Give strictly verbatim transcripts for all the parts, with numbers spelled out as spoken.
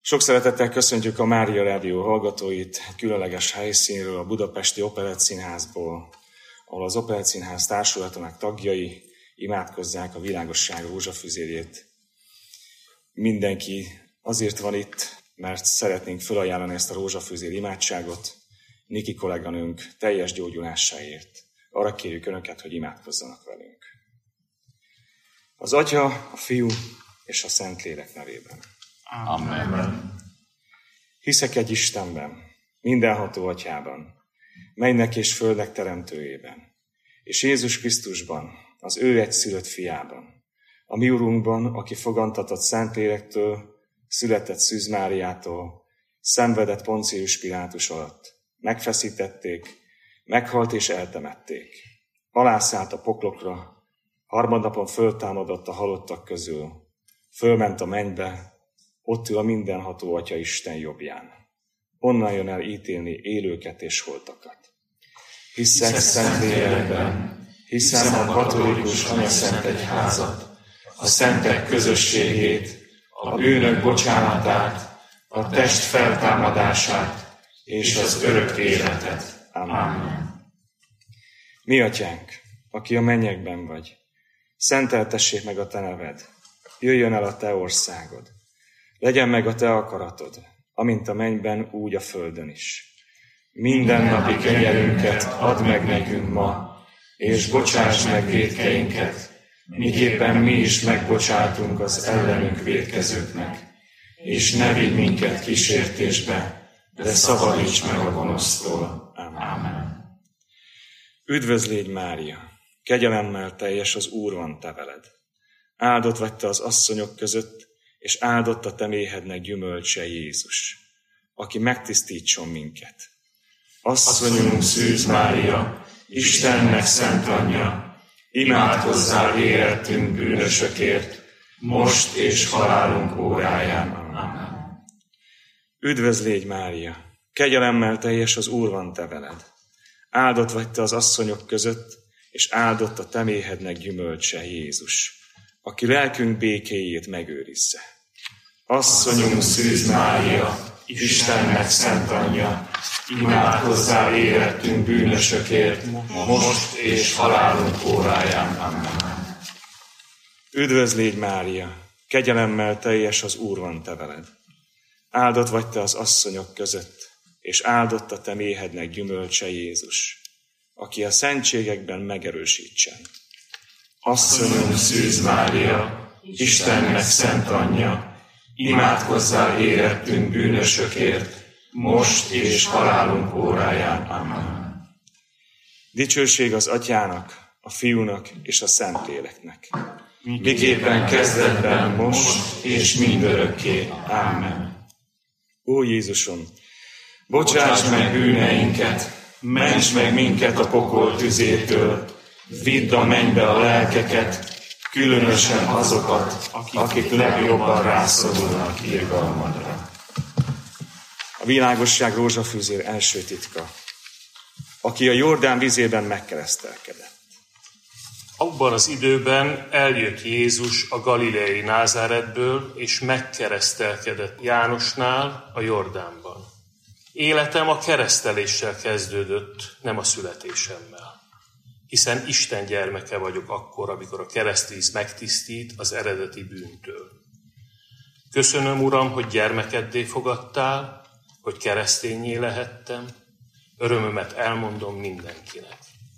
Sok szeretettel köszöntjük a Mária Rádió hallgatóit egy különleges helyszínről, a Budapesti Operettszínházból, ahol az Operettszínház társulatának tagjai imádkozzák a világosság rózsafüzérjét. Mindenki azért van itt, mert szeretnénk felajánlani ezt a rózsafüzér imádságot Niki kolléganőnk teljes gyógyulásáért. Arra kérjük Önöket, hogy imádkozzanak velünk. Az Atya, a Fiú és a Szentlélek nevében. Amen. Hiszek egy Istenben, mindenható Atyában, mennek és földnek teremtőjében, és Jézus Krisztusban, az ő egyszülött fiában, a mi Urunkban, aki fogantatott Szentlélektől, született Szűz Máriától, szenvedett Poncius Pilátus alatt, megfeszítették, meghalt és eltemették. Alászállt a poklokra, harmadnapon föltámadott a halottak közül, fölment a mennybe, ott ül a mindenható Atya Isten jobbján. Onnan jön el ítélni élőket és holtakat. Hiszek Szentlélekben, hiszem a katolikus anyaszent egyházat, a szentek közösségét, a bűnök bocsánatát, a test feltámadását és az örök életet. Amen. Mi Atyánk, aki a mennyekben vagy, szenteltessék meg a Te neved, jöjjön el a Te országod, legyen meg a Te akaratod, amint a mennyben, úgy a földön is. Minden napi kenyerünket add meg nekünk ma, és bocsáss meg vétkeinket, miképpen mi is megbocsátunk az ellenünk vétkezőknek, és ne vigy minket kísértésbe, de szabadíts meg a gonosztól. Amen. Üdvözl légy, Mária, kegyelemmel teljes, az Úr van te veled. Áldott vagy te az asszonyok között, és áldott a te méhednek gyümölcse, Jézus, aki megtisztítson minket. Asszonyunk Szűz Mária, Istennek szent anyja, imádkozzál érettünk bűnösökért, most és halálunk óráján. Amen. Üdvözl légy, Mária, kegyelemmel teljes, az Úr van te veled. Áldott vagy te az asszonyok között, és áldott a te méhednek gyümölcse, Jézus, aki lelkünk békéjét megőrizze. Asszonyunk Szűz Mária, Istennek szent anyja, imádkozzál érettünk bűnösökért, most és halálunk óráján. Amen. Üdvözl légy, Mária, kegyelemmel teljes, az Úr van te veled. Áldott vagy te az asszonyok között, és áldott a te méhednek gyümölcse, Jézus, aki a szentségekben megerősítsen. Asszonyunk Szűz Mária, Istennek szent anyja, imádkozzál érettünk bűnösökért, most és halálunk óráján. Amen. Dicsőség az Atyának, a Fiúnak és a Szentléleknek. Miképpen kezdetben, most és mindörökké. Amen. Ó Jézusom, bocsáss meg bűneinket, ments meg minket a pokol tüzétől, vidd a mennybe a lelkeket, különösen azokat, akik legjobban rászorulnak irgalmadra. A világosság rózsafüzér első titka, aki a Jordán vizében megkeresztelkedett. Abban az időben eljött Jézus a galileai Názáretből, és megkeresztelkedett Jánosnál a Jordánban. Életem a kereszteléssel kezdődött, nem a születésemmel. Hiszen Isten gyermeke vagyok akkor, amikor a keresztvíz megtisztít az eredeti bűntől. Köszönöm, Uram, hogy gyermekeddé fogadtál, hogy kereszténnyé lehettem, örömömet elmondom mindenkinek.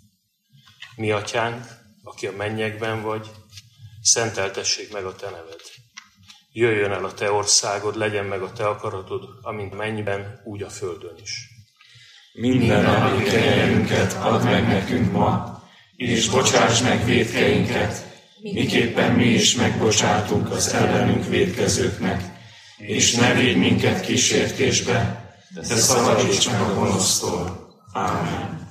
Mi Atyánk, aki a mennyekben vagy, szenteltessék meg a te neved. Jöjjön el a te országod, legyen meg a te akaratod, amint mennyben, úgy a földön is. Minden napi kenyerünket add meg nekünk ma, és bocsáss meg vétkeinket, miképpen mi is megbocsátunk az ellenünk vétkezőknek, és ne védj minket kísértésbe, de szabadíts meg a gonosztól. Amen.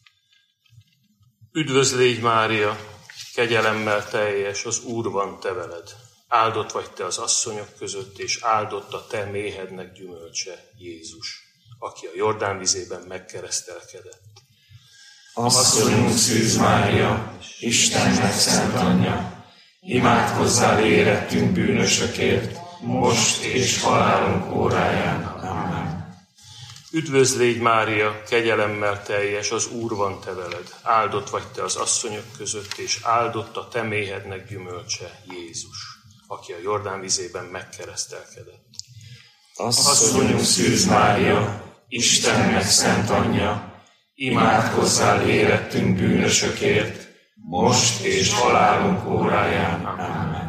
Üdvözl légy, Mária, kegyelemmel teljes, az Úr van te veled. Áldott vagy te az asszonyok között, és áldott a te méhednek gyümölcse, Jézus, aki a Jordán vizében megkeresztelkedett. Asszonyunk Szűz Mária, Istennek szent anyja, imádkozzál érettünk bűnösökért, most és halálunk óráján. Amen. Üdvözl légy, Mária, kegyelemmel teljes, az Úr van te veled. Áldott vagy te az asszonyok között, és áldott a te méhednek gyümölcse, Jézus, aki a Jordán vizében megkeresztelkedett. Asszonyunk Szűz Mária, Istennek szent anyja, imádkozzál érettünk bűnösökért, most és halálunk óráján. Amen.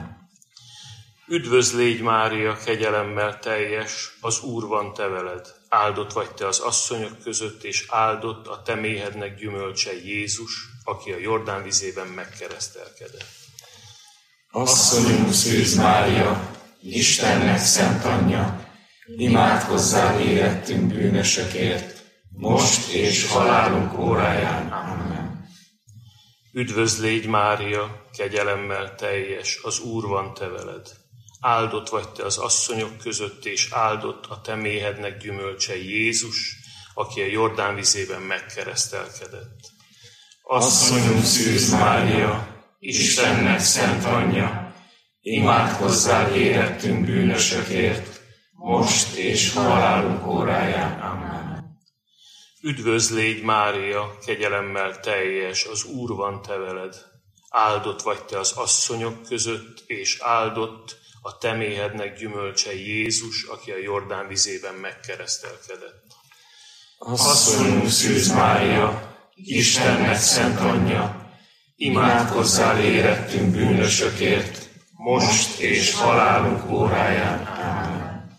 Üdvözl légy, Mária, kegyelemmel teljes, az Úr van te veled. Áldott vagy te az asszonyok között, és áldott a te méhednek gyümölcse, Jézus, aki a Jordán vizében megkeresztelkedett. Asszonyunk Szűz Mária, Istennek szent anyja, imádkozzál érettünk bűnösökért, most és halálunk óráján. Amen. Üdvözl légy, Mária, kegyelemmel teljes, az Úr van te veled. Áldott vagy te az asszonyok között, és áldott a te méhednek gyümölcse, Jézus, aki a Jordán vizében megkeresztelkedett. Asszonyunk Szűz Mária, Istennek szent anyja, imádkozzál érettünk bűnösökért, most és halálunk óráján. Amen. Üdvözl légy, Mária, kegyelemmel teljes, az Úr van te veled. Áldott vagy te az asszonyok között, és áldott a te méhednek gyümölcse, Jézus, aki a Jordán vizében megkeresztelkedett. Asszonyunk Szűz Mária, Istennek szent anyja, imádkozzál érettünk bűnösökért, most és halálunk óráján. Amen.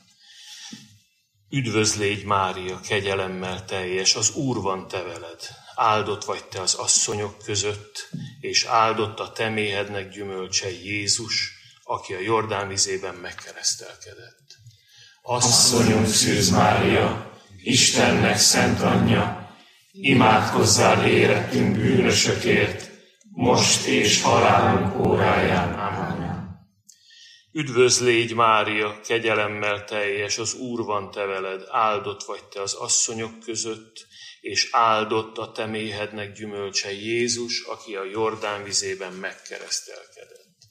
Üdvözl légy, Mária, kegyelemmel teljes, az Úr van te veled. Áldott vagy te az asszonyok között, és áldott a te méhednek gyümölcse, Jézus, aki a Jordán vizében megkeresztelkedett. Asszonyunk Szűz Mária, Istennek szent anyja, imádkozzál érettünk bűnösökért, most és halálunk óráján. Amen. Üdvözl légy, Mária, kegyelemmel teljes, az Úr van te veled. Áldott vagy te az asszonyok között, és áldott a te méhednek gyümölcse, Jézus, aki a Jordán vizében megkeresztelkedett.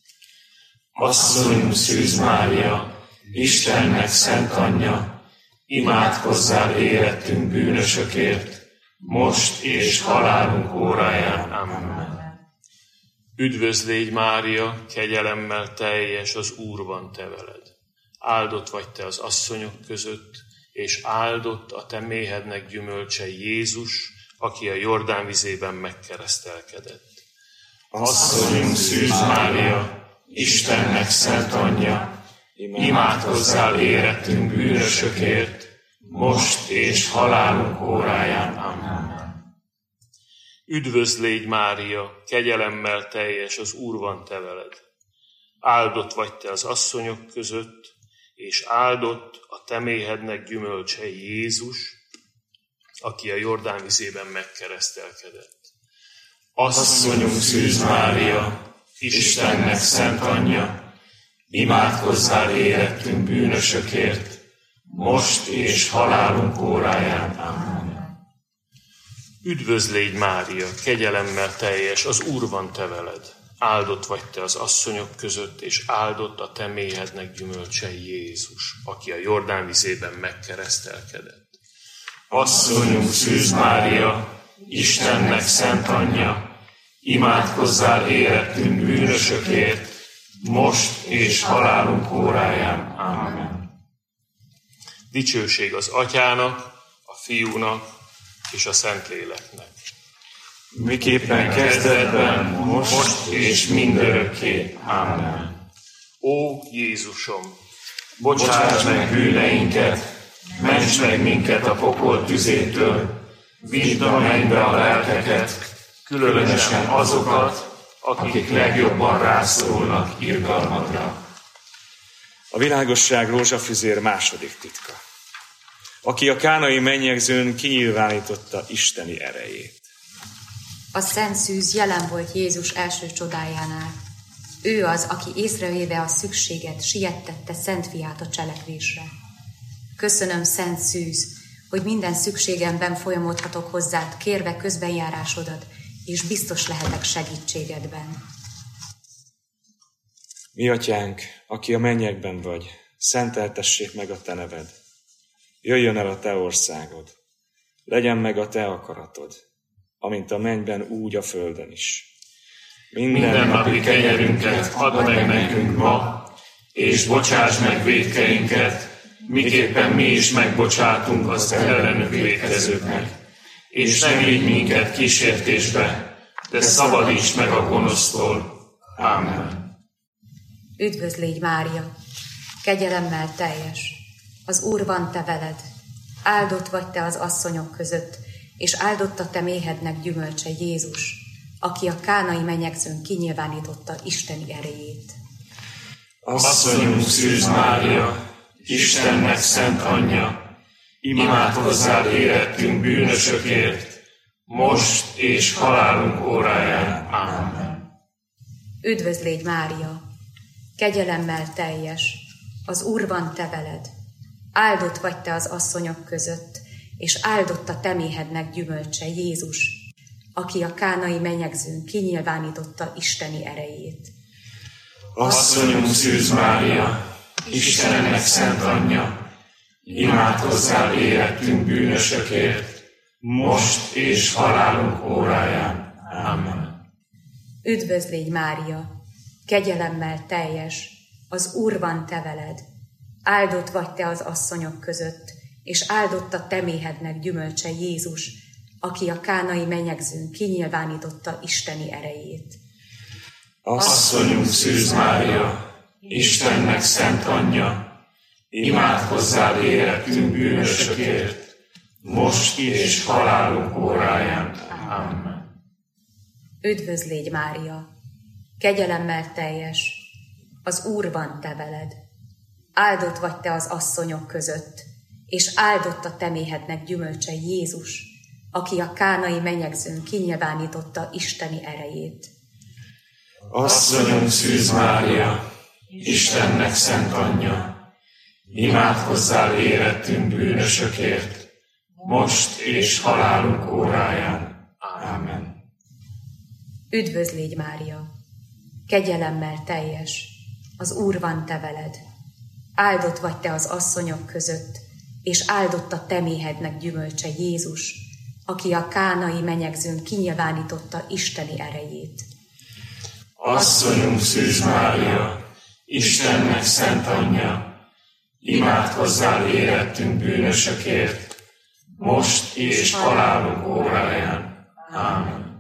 Asszonyunk Szűz Mária, Istennek szent anyja, imádkozzál érettünk bűnösökért, most és halálunk óráján. Amen. Üdvözl légy, Mária, kegyelemmel teljes, az Úr van te veled. Áldott vagy te az asszonyok között, és áldott a te méhednek gyümölcse, Jézus, aki a Jordán vizében megkeresztelkedett. Asszonyunk Szűz Mária, Istennek szent anyja, imádkozzál érettünk bűnösökért, most és halálunk óráján. Amen. Üdvözl légy, Mária, kegyelemmel teljes, az Úr van te veled. Áldott vagy te az asszonyok között, és áldott a te méhednek gyümölcse, Jézus, aki a Jordán vizében megkeresztelkedett. Asszonyunk Szűz Mária, Istennek szent anyja, imádkozzál érettünk bűnösökért, most és halálunk óráján. Amen. Üdvözl légy, Mária, kegyelemmel teljes, az Úr van te veled. Áldott vagy te az asszonyok között, és áldott a te méhednek gyümölcse, Jézus, aki a Jordán vizében megkeresztelkedett. Asszonyunk Szűz Mária, Istennek szent anyja, imádkozzál érettünk bűnösökért, most és halálunk óráján. Amen. Dicsőség az Atyának, a Fiúnak és a Szentléleknek. Miképpen kezdetben, most és mindörökké. Amen. Ó Jézusom, Bocsáss meg bűneinket, ments meg minket a pokol tüzétől, vidd a mennybe a lelkeket, különösen azokat, akik legjobban rászorulnak irgalmadra. A világosság rózsafüzér második titka. Aki a kánai mennyegzőn kinyilvánította isteni erejét. A Szent Szűz jelen volt Jézus első csodájánál. Ő az, aki észrevéve a szükséget, siettette Szent Fiát a cselekvésre. Köszönöm, Szent Szűz, hogy minden szükségemben folyamodhatok hozzád, kérve közbenjárásodat, és biztos lehetek segítségedben. Mi atyánk, aki a mennyekben vagy, szenteltessék meg a te neved. Jöjjön el a te országod, legyen meg a te akaratod, amint a mennyben, úgy a földön is. Minden napi kenyerünket add meg nekünk ma, és bocsáss meg vétkeinket, miképpen mi is megbocsátunk az ellenünk vétkezőknek. És ne vigy minket kísértésbe, de szabadíts meg a gonosztól. Ámen. Üdvözl légy, Mária, kegyelemmel teljes, az Úr van te veled, áldott vagy te az asszonyok között, és áldott a te méhednek gyümölcse, Jézus, aki a kánai menyegzőn kinyilvánította Isteni erejét. Asszonyunk Szűz Mária, Istennek szent anyja, imádkozzál érettünk bűnösökért, most és halálunk óráján. Ámen. Üdvözl légy, Mária, kegyelemmel teljes, az Úr van te veled, áldott vagy te az asszonyok között, és áldott a te méhednek gyümölcse, Jézus, aki a kánai menyegzőn kinyilvánította Isteni erejét. Asszonyunk Szűz Mária, Istennek szent anyja, imádkozzál érettünk bűnösökért, most és halálunk óráján. Amen. Üdvözl légy, Mária, kegyelemmel teljes, az Úr van te veled, áldott vagy te az asszonyok között, és áldott a te méhednek gyümölcse, Jézus, aki a kánai menyegzőn kinyilvánította Isteni erejét. Asszonyunk Szűz Mária, Istennek szent anyja, imádkozzál érettünk bűnösökért, most és halálunk óráján. Amen. Üdvözl légy, Mária, kegyelemmel teljes, az Úr van te veled, áldott vagy te az asszonyok között, és áldott a te méhednek gyümölcse, Jézus, aki a kánai menyegzőn kinyilvánította Isteni erejét. Asszonyunk Szűz Mária, Istennek szent anyja, imádkozzál érettünk bűnösökért, most és halálunk óráján. Amen. Üdvözl légy, Mária, kegyelemmel teljes, az Úr van te veled, áldott vagy te az asszonyok között, és áldott a te méhednek gyümölcse, Jézus, aki a kánai menyegzőn kinyilvánította Isteni erejét. Asszonyunk Szűz Mária, Istennek szent anyja, imádkozzál érettünk bűnösökért, most és halálunk óráján. Amen.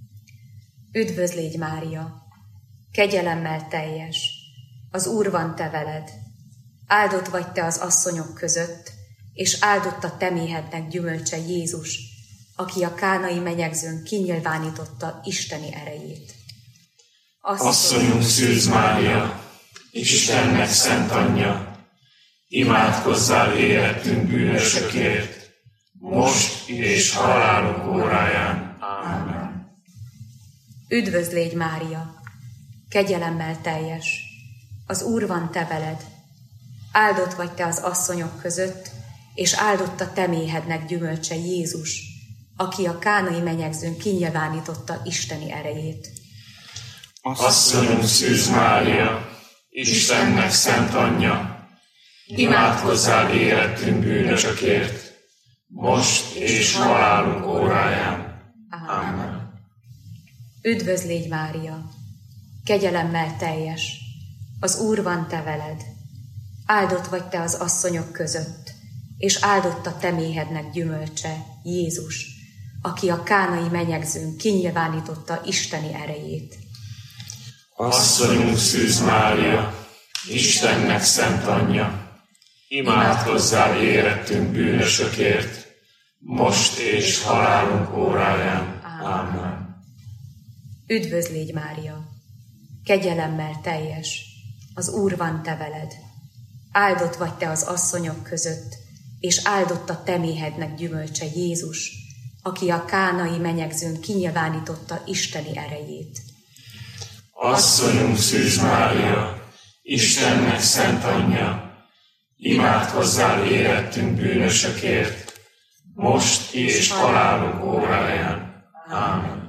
Üdvözl légy, Mária, kegyelemmel teljes, az Úr van te veled, áldott vagy te az asszonyok között, és áldott a te méhednek gyümölcse, Jézus, aki a kánai menyegzőn kinyilvánította Isteni erejét. Asszonyunk Szűz Mária, Istennek szent anyja, imádkozzál érettünk bűnösökért, most és halálunk óráján. Amen. Üdvözl légy, Mária, kegyelemmel teljes, az Úr van te veled, áldott vagy te az asszonyok között, és áldott a te méhednek gyümölcse, Jézus, aki a kánai menyegzőn kinyilvánította Isteni erejét. Asszonyunk Szűz Mária, Istennek szent anyja, imádkozzál érettünk bűnösökért, most és halálunk óráján. Amen. Üdvözl légy, Mária, kegyelemmel teljes, az Úr van te veled, áldott vagy te az asszonyok között, és áldott a te méhednek gyümölcse, Jézus, aki a kánai menyegzőn kinyilvánította Isteni erejét. Asszonyunk Szűz Mária, Istennek szent anyja, imádkozzál érettünk bűnösökért, most és halálunk óráján. Amen. Üdvözl légy, Mária, kegyelemmel teljes, az Úr van te veled, áldott vagy te az asszonyok között, és áldott a te méhednek gyümölcse, Jézus, aki a kánai menyegzőn kinyilvánította Isteni erejét. Asszonyunk Szűz Mária, Istennek szent anyja, imádkozzál érettünk bűnösökért, most és halálunk óráján. Amen.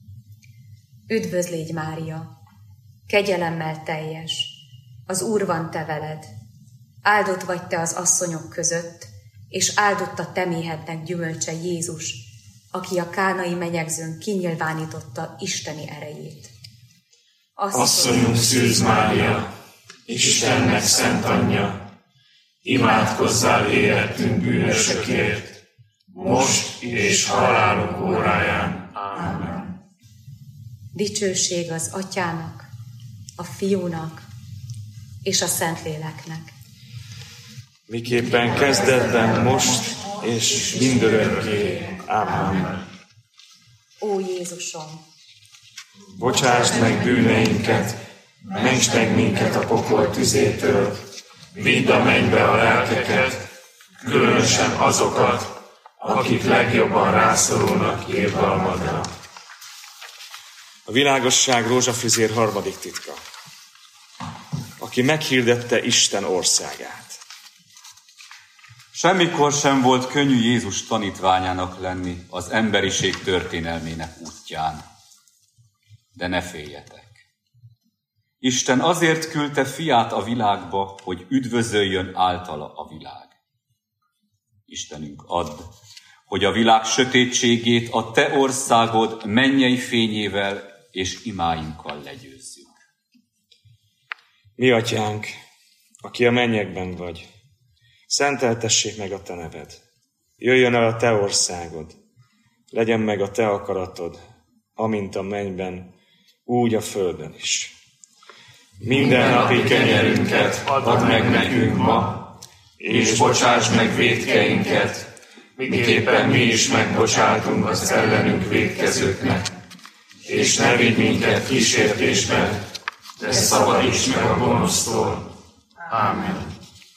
Üdvözl légy, Mária, kegyelemmel teljes, az Úr van te veled, Áldott vagy te az asszonyok között, és áldott a te méhednek gyümölcse Jézus, aki a kánai menyegzőn kinyilvánította isteni erejét. Asszonyunk Szűz Mária, Istennek szent anyja, imádkozzál érettünk bűnösökért, most és halálunk óráján. Ámen. Dicsőség az Atyának, a Fiúnak és a Szentléleknek. Miképpen kezdetben, most és mindörökké. Ámen. Ó Jézusom! Bocsásd meg bűneinket, mentsd meg minket a pokol tüzétől, vidd a mennybe a lelkeket, különösen azokat, akik legjobban rászorulnak irgalmadra. A világosság rózsafüzér harmadik titka. Aki meghirdette Isten országát. Semmikor sem volt könnyű Jézus tanítványának lenni az emberiség történelmének útján. De ne féljetek. Isten azért küldte fiát a világba, hogy üdvözöljön általa a világ. Istenünk add, hogy a világ sötétségét a te országod mennyei fényével és imáinkkal legyőzzük. Mi atyánk, aki a mennyekben vagy, szenteltessék meg a te neved. Jöjjön el a te országod, legyen meg a te akaratod, amint a mennyben, úgy a földön is. Minden napi kenyerünket add meg nekünk ma, és bocsásd meg vétkeinket, miképpen mi is megbocsátunk az ellenünk vétkezőknek. És ne vigy minket kísértésbe, de szabadíts meg a gonosztól. Ámen.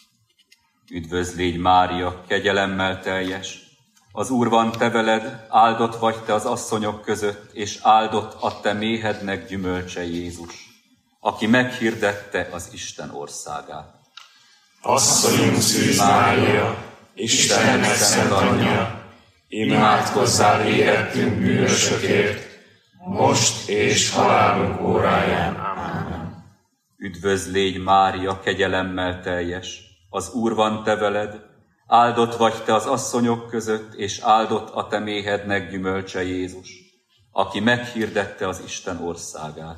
Üdvözl légy Mária, kegyelemmel teljes! Az Úr van te veled, áldott vagy te az asszonyok között, és áldott a te méhednek gyümölcse Jézus, aki meghirdette az Isten országát. Asszonyunk Szűz Mária, Istennek szent anyja, imádkozzál érettünk bűnösökért, most és halálunk óráján. Ámen. Üdvözl légy Mária, kegyelemmel teljes! Az Úr van te veled, áldott vagy te az asszonyok között, és áldott a te méhednek gyümölcse Jézus, aki meghirdette az Isten országát.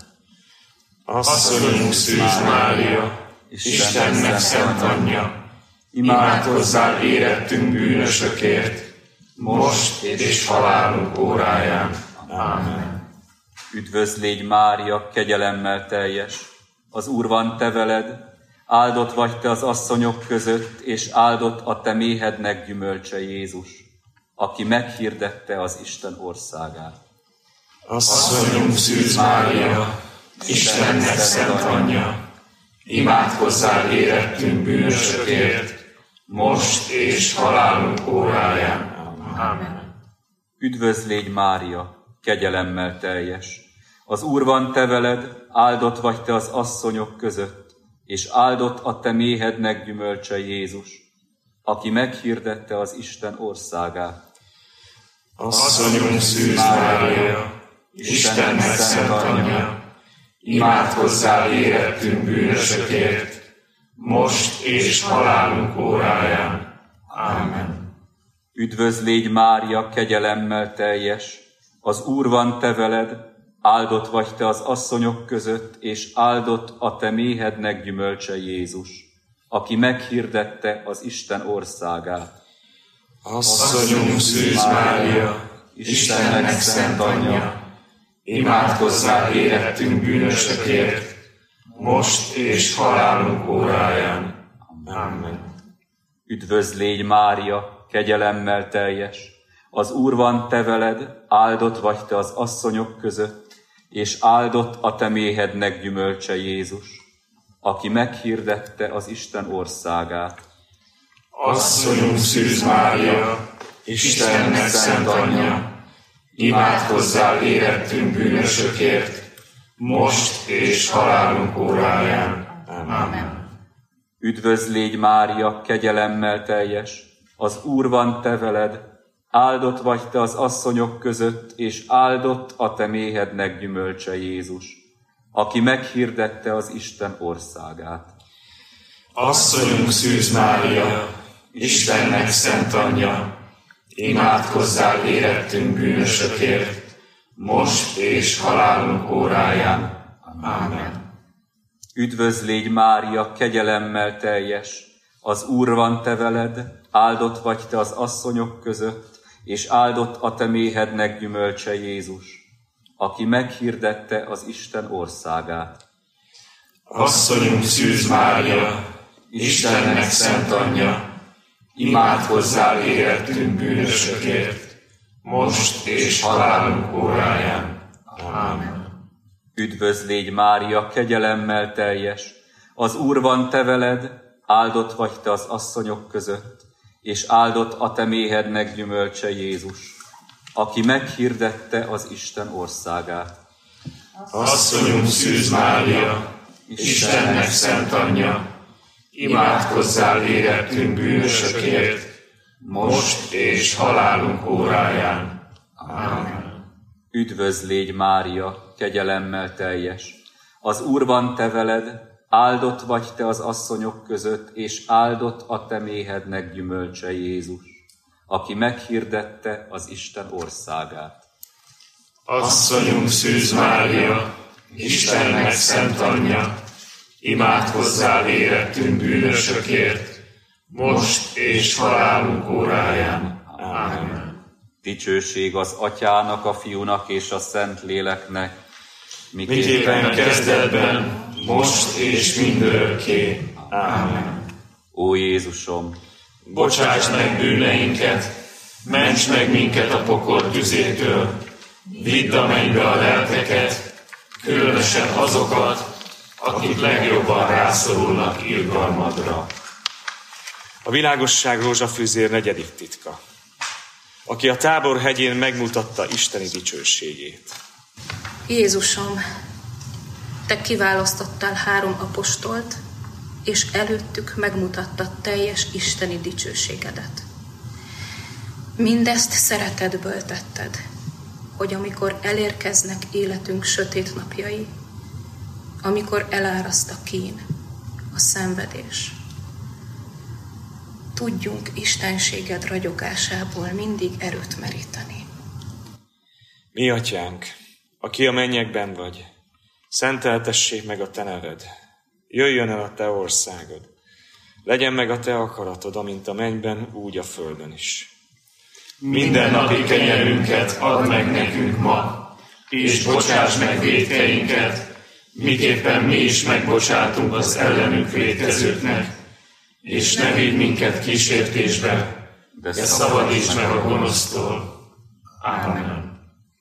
Asszonyunk Szűz Mária, Istennek szent anyja, imádkozzál érettünk bűnösökért, most és halálunk óráján. Ámen. Üdvözl légy Mária, kegyelemmel teljes! Az Úr van te veled, áldott vagy te az asszonyok között, és áldott a te méhednek gyümölcse Jézus, aki meghirdette az Isten országát. Asszonyunk Szűz Mária, Istennek szent anyja, imádkozzál érettünk bűnösökért, most és halálunk óráján. Ámen. Üdvözl légy Mária, kegyelemmel teljes! Az Úr van te veled, áldott vagy te az asszonyok között, és áldott a te méhednek gyümölcse Jézus, aki meghirdette az Isten országát. Asszonyunk Szűz Mária, Istennek szent anyja, imádkozzál érettünk bűnösökért, most és halálunk óráján. Ámen. Üdvözl légy Mária, kegyelemmel teljes! Az Úr van te veled, áldott vagy te az asszonyok között, és áldott a te méhednek gyümölcse Jézus, aki meghirdette az Isten országát. Asszonyunk Szűz Mária, Istennek szent anyja, imádkozzál érettünk bűnösökért, most és halálunk óráján. Amen. Üdvözl légy Mária, kegyelemmel teljes! Az Úr van te veled, áldott vagy te az asszonyok között, és áldott a te méhednek gyümölcse Jézus, aki meghirdette az Isten országát. Asszonyunk Szűz Mária, Istennek szent anyja, imádkozzál érettünk bűnösökért, most és halálunk óráján. Amen. Üdvözl légy Mária, kegyelemmel teljes! Az Úr van te veled, áldott vagy te az asszonyok között, és áldott a te méhednek gyümölcse Jézus, aki meghirdette az Isten országát. Asszonyunk Szűz Mária, Istennek szent anyja, imádkozzál érettünk bűnösökért, most és halálunk óráján. Ámen. Üdvözl légy Mária, kegyelemmel teljes, az Úr van te veled, áldott vagy te az asszonyok között, és áldott a te méhednek gyümölcse Jézus, aki meghirdette az Isten országát. Asszonyunk Szűz Mária, Istennek szent anyja, imádkozzál érettünk bűnösökért, most és halálunk óráján. Ámen. Üdvözl légy Mária, kegyelemmel teljes, az Úr van te veled, áldott vagy te az asszonyok között, és áldott a te méhednek gyümölcse Jézus, aki meghirdette az Isten országát. Asszonyunk Szűz Mária, Istennek szent anyja, imádkozzál érettünk bűnösökért, most és halálunk óráján. Ámen. Üdvözl légy Mária, kegyelemmel teljes, az Úr van te veled, áldott vagy te az asszonyok között, és áldott a te méhednek gyümölcse Jézus, aki meghirdette az Isten országát. Asszonyunk Szűz Mária, Istennek szent anyja, imádkozzál érettünk bűnösökért, most és halálunk óráján. Ámen. Dicsőség az Atyának, a Fiúnak és a Szentléleknek, miképpen kezdetben, most és mindörökké. Ámen. Ó Jézusom, bocsáss meg bűneinket, ments meg minket a pokol tüzétől, vidd a mennybe a lelkeket, különösen azokat, akik legjobban rászorulnak irgalmadra. A világosság rózsafűzér negyedik titka, aki a Tábor hegyén megmutatta isteni dicsőségét. Jézusom, te kiválasztottál három apostolt, és előttük megmutattad teljes isteni dicsőségedet. Mindezt szeretetből tetted, hogy amikor elérkeznek életünk sötét napjai, amikor eláraszt a kín, a szenvedés, tudjunk istenséged ragyogásából mindig erőt meríteni. Mi atyánk, aki a mennyekben vagy, szenteltessék meg a te neved, jöjjön el a te országod, legyen meg a te akaratod, amint a mennyben, úgy a földön is. Minden napi kenyerünket add meg nekünk ma, és bocsáss meg vétkeinket, miképpen mi is megbocsátunk az ellenünk vétkezőknek, és ne vigy minket kísértésbe, de szabadíts meg a gonosztól. Ámen.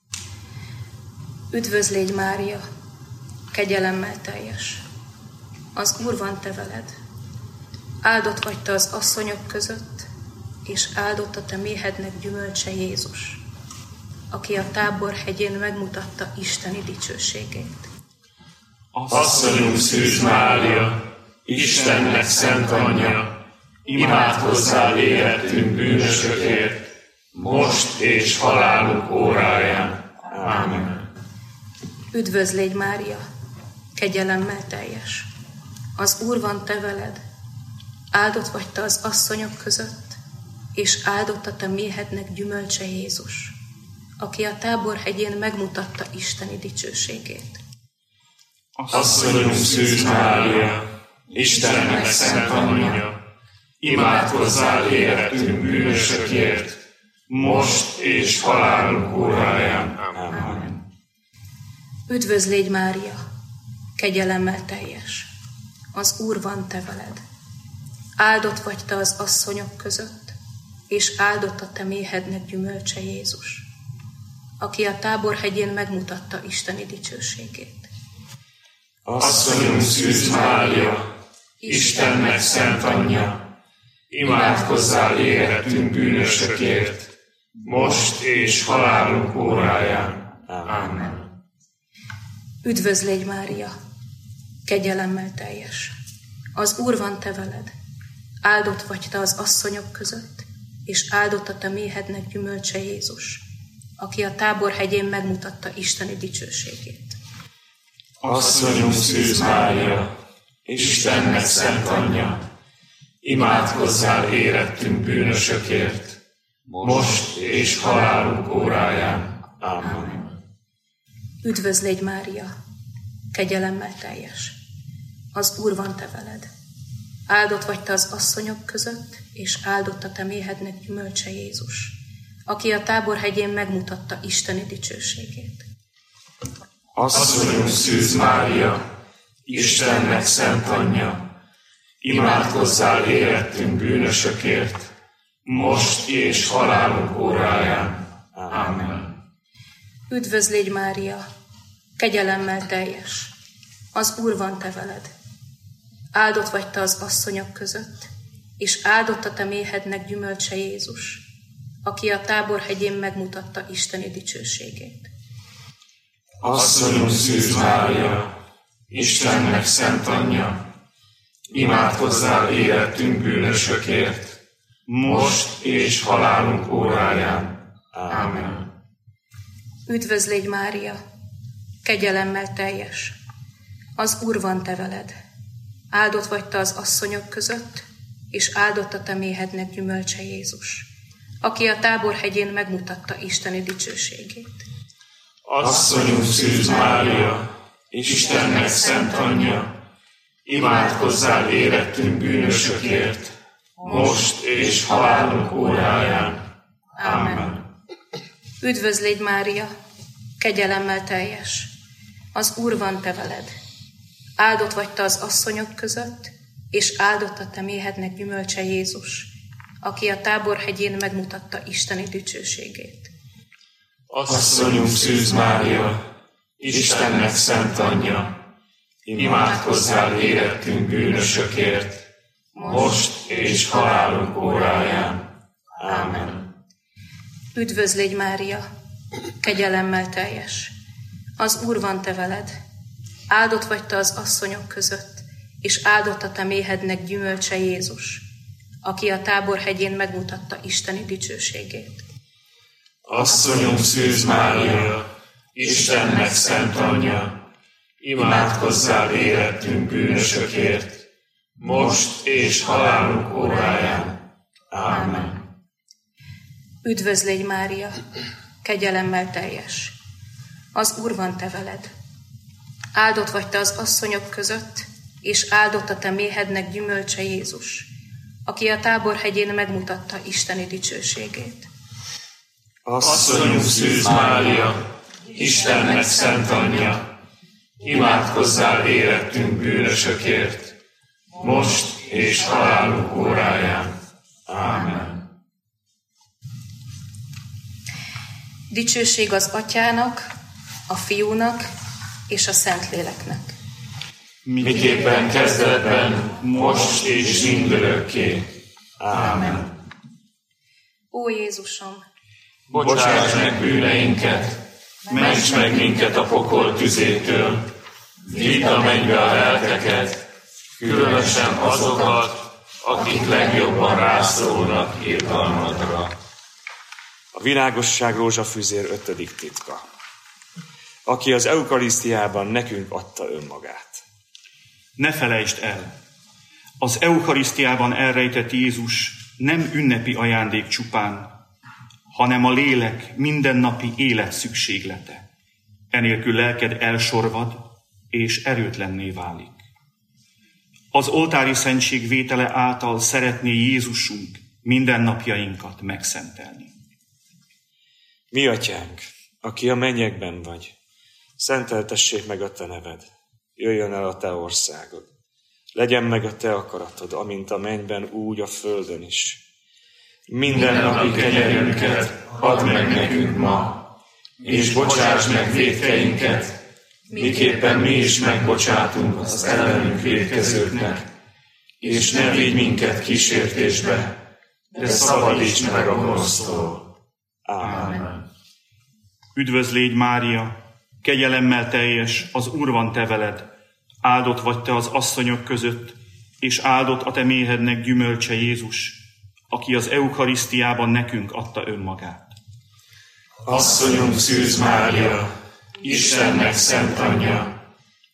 Üdvözl légy Mária, kegyelemmel teljes, az Úr van te veled, áldott vagy te az asszonyok között, és áldott a te méhednek gyümölcse Jézus, aki a Tábor hegyén megmutatta isteni dicsőségét. Asszonyunk Szűz Mária, Istennek szent anyja, imádkozzál érettünk bűnösökért, most és halálunk óráján. Ámen. Üdvözl légy Mária, kegyelemmel teljes, az Úr van te veled, áldott vagy te az asszonyok között, és áldott a te méhednek gyümölcse Jézus, aki a Tábor hegyén megmutatta isteni dicsőségét. Asszonyunk Szűz Mária, Istennek szent anyja, imádkozzál érettünk bűnösökért, most és halálunk óráján. Ámen. Üdvözl légy Mária, kegyelemmel teljes, az Úr van te veled, áldott vagy te az asszonyok között, és áldott a te méhednek gyümölcse Jézus, aki a Tábor hegyén megmutatta isteni dicsőségét. Asszonyunk Szűz Mária, Istennek szent anyja, imádkozzál érettünk bűnösökért, most és halálunk óráján. Ámen. Üdvözl légy Mária, kegyelemmel teljes, az Úr van te veled, áldott vagy te az asszonyok között, és áldott a te méhednek gyümölcse Jézus, aki a Tábor hegyén megmutatta isteni dicsőségét. Asszonyunk Szűz Mária, Istennek szent anyja, imádkozzál érettünk bűnösökért, most és halálunk óráján. Amen. Üdvözl légy, Mária, kegyelemmel teljes, az Úr van te veled. Áldott vagy te az asszonyok között, és áldott a te méhednek gyümölcse Jézus, aki a Táborhegyén megmutatta Isteni dicsőségét. Asszonyunk Szűz Mária, Istennek szent anyja, imádkozzál érettünk bűnösökért, most és halálunk óráján. Amen. Üdvözl légy, Mária, kegyelemmel teljes, az Úr van te veled. Áldott vagy te az asszonyok között, és áldott a te méhednek gyümölcse Jézus, aki a Táborhegyén megmutatta Isteni dicsőségét. Asszonyunk Szűz Mária, Istennek szent anyja, imádkozzál érettünk bűnösökért, most és halálunk óráján. Amen. Üdvözl légy, Mária, kegyelemmel teljes, az Úr van te veled. Áldott vagy te az asszonyok között, és áldott a te méhednek gyümölcse Jézus, aki a Táborhegyén megmutatta Isteni dicsőségét. Asszonyunk Szűz Mária, Istennek szent anyja, imádkozzál érettünk bűnösökért, most és halálunk óráján. Amen. Üdvözl légy, Mária, kegyelemmel teljes, az Úr van te veled. Áldott vagy te az asszonyok között, és áldott a te méhednek gyümölcse Jézus, aki a Táborhegyén megmutatta Isteni dicsőségét. Asszonyunk Szűz Mária, Istennek szent anyja, imádkozzál érettünk bűnösökért, most és halálunk óráján. Amen. Üdvözl légy, Mária, kegyelemmel teljes, az Úr van te veled. Áldott vagy te az asszonyok között, és áldott a te méhednek gyümölcse Jézus, aki a Táborhegyén megmutatta Isteni dicsőségét. Asszonyunk Szűz Mária, Istennek szent anyja, imádkozzál érettünk bűnösökért, most és halálunk óráján. Amen. Üdvözl légy, Mária, kegyelemmel teljes, az Úr van te veled. Áldott vagy te az asszonyok között, és áldott a te méhednek gyümölcse Jézus, aki a Táborhegyén megmutatta Isteni dicsőségét. Asszonyunk Szűz Mária, Istennek szent anyja, imádkozzál érettünk bűnösökért, most és halálunk óráján. Amen. Dicsőség az Atyának, a Fiúnak és a Szentléleknek. Miképpen kezdetben, most és mindörökké. Amen. Ó Jézusom, bocsáss meg bűneinket, ments meg minket a pokol tüzétől, vidd a mennybe a lelkeket, különösen azokat, akik legjobban rászorulnak irgalmadra. A világosság rózsafüzér ötödik titka. Aki az eukarisztiában nekünk adta önmagát. Ne felejtsd el, az eukarisztiában elrejtett Jézus nem ünnepi ajándék csupán, hanem a lélek mindennapi élet szükséglete. Enélkül lelked elsorvad és erőtlenné válik. Az oltári szentség vétele által szeretné Jézusunk mindennapjainkat megszentelni. Mi atyánk, aki a mennyekben vagy, szenteltessék meg a te neved, jöjjön el a te országod. Legyen meg a te akaratod, amint a mennyben, úgy a földön is. Minden napi kenyerünket add meg nekünk ma, és bocsáss meg vétkeinket, miképpen mi is megbocsátunk az ellenünk vétkezőknek, és ne vigy minket kísértésbe, de szabadíts meg a gonosztól. Amen. Üdvözl légy, Mária, kegyelemmel teljes, az Úr van te veled. Áldott vagy te az asszonyok között, és áldott a te méhednek gyümölcse Jézus, aki az eukarisztiában nekünk adta önmagát. Asszonyunk Szűz Mária, Istennek szent anyja,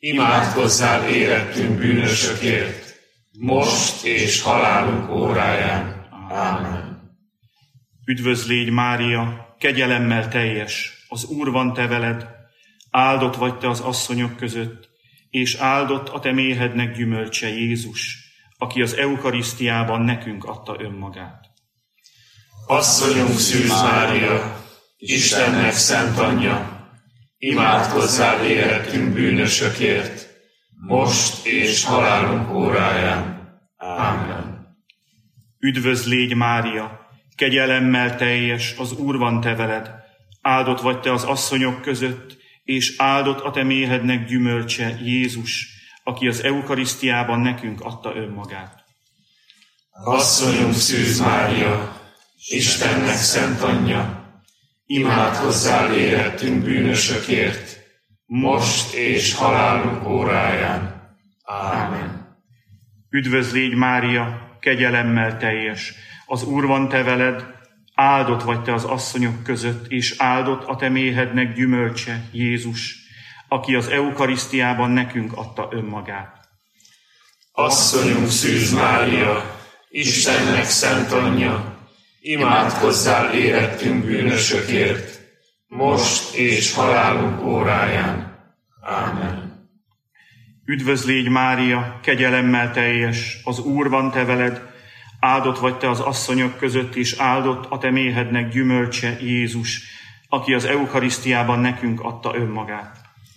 Imádkozzál érettünk bűnösökért, most és halálunk óráján. Ámen. Üdvözl légy, Mária, kegyelemmel teljes, az Úr van te veled, áldott vagy te az asszonyok között, és áldott a te méhednek gyümölcse, Jézus, aki az eukarisztiában nekünk adta önmagát. Asszonyunk Szűz Mária, Istennek szent anyja, imádkozzál érettünk bűnösökért, most és halálunk óráján. Ámen. Üdvözl légy, Mária, kegyelemmel teljes, az Úr van te veled, áldott vagy te az asszonyok között, és áldott a te méhednek gyümölcse, Jézus, aki az eukarisztiában nekünk adta önmagát. Asszonyunk Szűz Mária, Istennek szent anyja, imádkozzál érettünk bűnösökért, most és halálunk óráján. Ámen. Üdvözl légy, Mária, kegyelemmel teljes, az Úr van te veled, áldott vagy te az asszonyok között, és áldott a te méhednek gyümölcse, Jézus, aki az eukarisztiában nekünk adta önmagát. Asszonyunk Szűz Mária, Istennek szent anyja, imádkozzál érettünk bűnösökért, most és halálunk óráján. Ámen. Üdvözl légy, Mária, kegyelemmel teljes, az Úr van te veled, áldott vagy te az asszonyok között, és áldott a te méhednek gyümölcse, Jézus, aki az eukarisztiában nekünk adta önmagát.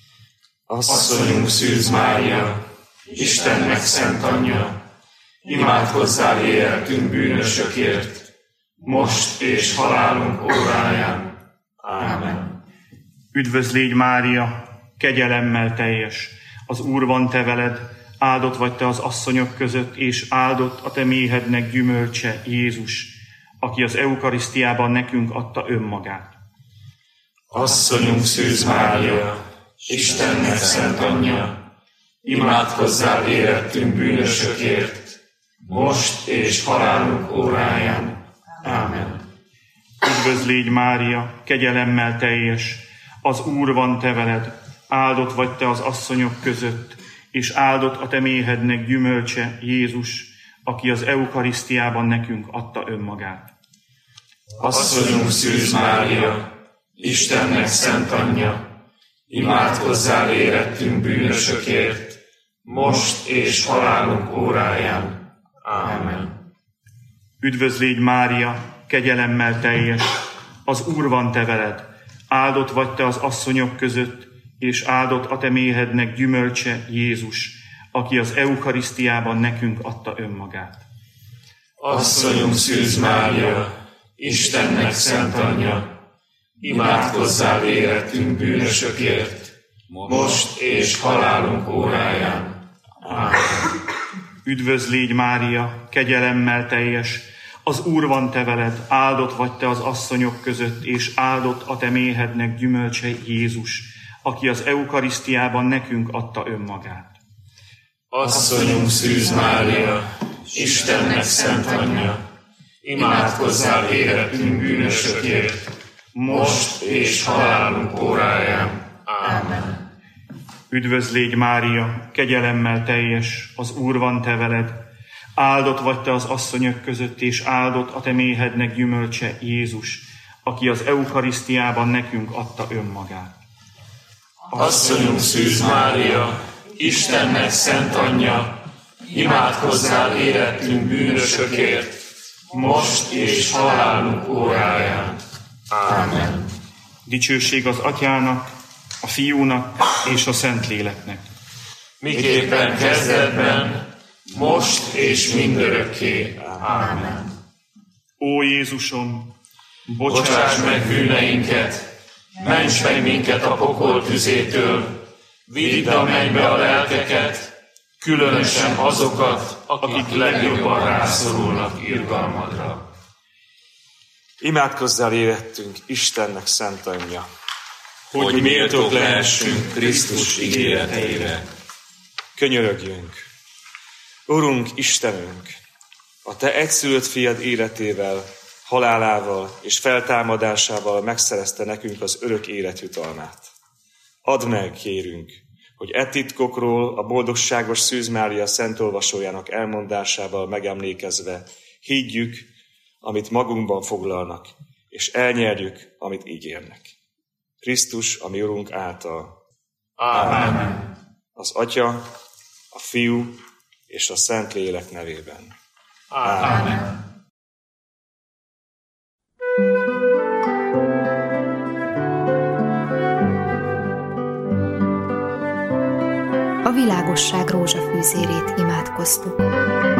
Asszonyunk Szűz Mária, Istennek szent anyja, imádkozzál érettünk bűnösökért, most és halálunk óráján. Ámen. Üdvözl légy, Mária, kegyelemmel teljes, az Úr van te veled, áldott vagy te az asszonyok között, és áldott a te méhednek gyümölcse, Jézus, aki az eukarisztiában nekünk adta önmagát. Asszonyunk Szűz Mária, Istennek szent anyja, imádkozzál érettünk bűnösökért, most és halálunk óráján. Ámen. Üdvözl légy, Mária, kegyelemmel teljes, az Úr van te veled, áldott vagy te az asszonyok között, és áldott a te méhednek gyümölcse, Jézus, aki az eukarisztiában nekünk adta önmagát. Asszonyunk Szűz Mária, Istennek szent anyja, imádkozzál érettünk bűnösökért, most és halálunk óráján. Ámen. Üdvözl légy, Mária, kegyelemmel teljes, az Úr van te veled, áldott vagy te az asszonyok között, és áldott a te méhednek gyümölcse, Jézus, aki az eukarisztiában nekünk adta önmagát. Asszonyunk Szűz Mária, Istennek szent anyja, imádkozzál érettünk bűnösökért, most és halálunk óráján. Ámen. Üdvözl légy, Mária, kegyelemmel teljes, az Úr van te veled, áldott vagy te az asszonyok között, és áldott a te méhednek gyümölcse, Jézus, aki az eukarisztiában nekünk adta önmagát. Asszonyunk Szűz Mária, Istennek szent anyja, imádkozzál érettünk bűnösökért, most és halálunk óráján. Ámen. Üdvözl légy, Mária, kegyelemmel teljes, az Úr van te veled, áldott vagy te az asszonyok között, és áldott a te méhednek gyümölcse, Jézus, aki az eukarisztiában nekünk adta önmagát. Asszonyunk Szűz Mária, Istennek szent anyja, imádkozzál érettünk bűnösökért, most és halálunk óráján. Ámen. Dicsőség az Atyának, a Fiúnak és a Szentléleknek. Miképpen kezdetben, most és mindörökké. Ámen. Ó Jézusom, bocsáss, bocsáss meg bűneinket, ments meg minket a pokol tüzétől, vidd a mennybe a lelkeket, különösen azokat, akik legjobban rászorulnak irgalmadra. Imádkozzál érettünk, Istennek szent anyja, hogy méltók lehessünk Krisztus ígéreteire. Könyörögjünk! Urunk, Istenünk, a Te egyszülött fiad életével, halálával és feltámadásával megszerezte nekünk az örök élet jutalmát. Add meg, kérünk, hogy hogy e titkokról a boldogságos Szűz Mária Szent Olvasójának elmondásával megemlékezve higgyük, amit magunkban foglalnak, és elnyerjük, amit ígérnek. Krisztus, a mi Urunk által. Ámen. Az Atya, a Fiú és a Szentlélek nevében. Ámen. A világosság rózsafűzérét imádkoztuk.